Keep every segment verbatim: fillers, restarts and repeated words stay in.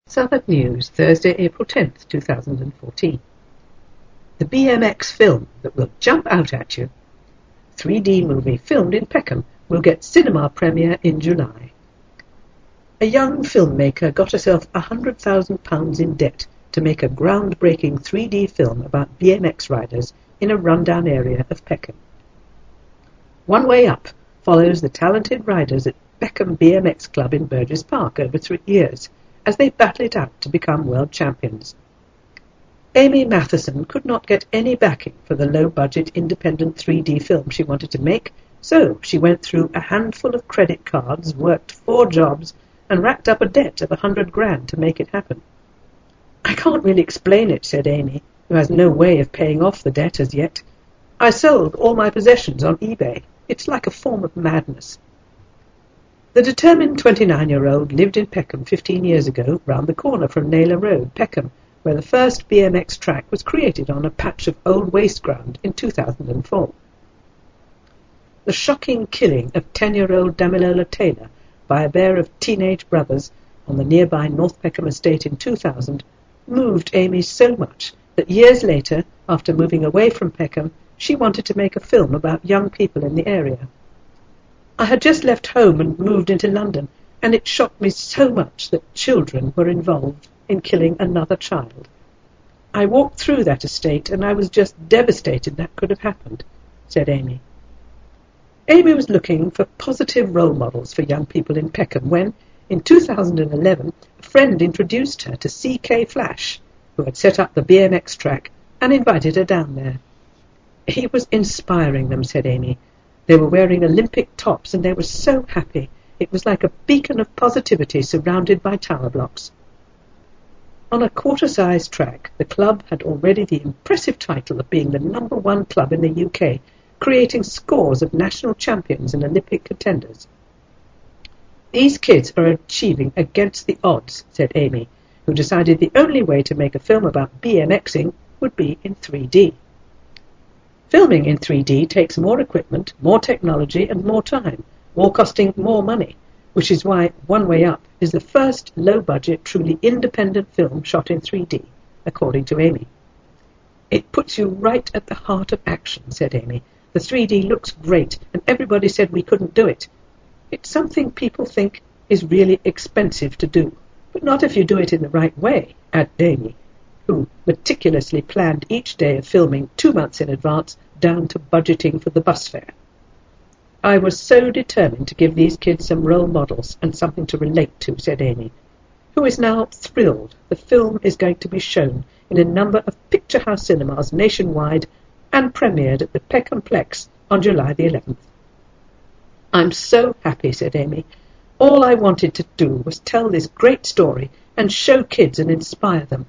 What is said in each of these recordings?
Southwark News, Thursday, April tenth, two thousand fourteen. The B M X film that will jump out at you. three D movie filmed in Peckham will get cinema premiere in July. A young filmmaker got herself one hundred thousand pounds in debt to make a groundbreaking three D film about B M X riders in a rundown area of Peckham. One Way Up follows the talented riders at Peckham B M X Club in Burgess Park over three years, as they battle it out to become world champions. Amy Matheson could not get any backing for the low-budget independent three D film she wanted to make, so she went through a handful of credit cards, worked four jobs, and racked up a debt of a hundred grand to make it happen. "I can't really explain it," said Amy, who has no way of paying off the debt as yet. "I sold all my possessions on eBay. It's like a form of madness." The determined twenty-nine-year-old lived in Peckham fifteen years ago, round the corner from Naylor Road, Peckham, where the first B M X track was created on a patch of old waste ground in two thousand four. The shocking killing of ten-year-old Damilola Taylor by a pair of teenage brothers on the nearby North Peckham estate in two thousand moved Amy so much that years later, after moving away from Peckham, she wanted to make a film about young people in the area. "I had just left home and moved into London, and it shocked me so much that children were involved in killing another child. I walked through that estate and I was just devastated that could have happened," said Amy. Amy was looking for positive role models for young people in Peckham when, in two thousand eleven, a friend introduced her to C K Flash, who had set up the B M X track, and invited her down there. "He was inspiring them," said Amy. "They were wearing Olympic tops and they were so happy. It was like a beacon of positivity surrounded by tower blocks." On a quarter-sized track, the club had already the impressive title of being the number one club in the U K, creating scores of national champions and Olympic contenders. "These kids are achieving against the odds," said Amy, who decided the only way to make a film about BMXing would be in three D. Filming in three D takes more equipment, more technology, and more time, all costing more money, which is why One Way Up is the first low-budget, truly independent film shot in three D, according to Amy. "It puts you right at the heart of action," said Amy. "The three D looks great, and everybody said we couldn't do it. It's something people think is really expensive to do, but not if you do it in the right way," added Amy, who meticulously planned each day of filming two months in advance, down to budgeting for the bus fare. "I was so determined to give these kids some role models and something to relate to," said Amy, who is now thrilled the film is going to be shown in a number of Picture House cinemas nationwide and premiered at the Peckham Plex on July the eleventh. "I'm so happy," said Amy. "All I wanted to do was tell this great story and show kids and inspire them."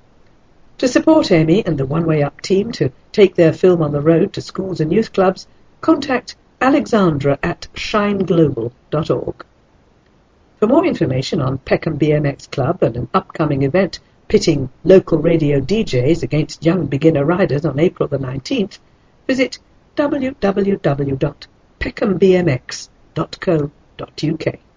To support Amy and the One Way Up team to take their film on the road to schools and youth clubs, contact Alexandra at shine global dot org. For more information on Peckham B M X Club and an upcoming event pitting local radio D Js against young beginner riders on April the nineteenth, visit w w w dot peckham b m x dot co dot u k.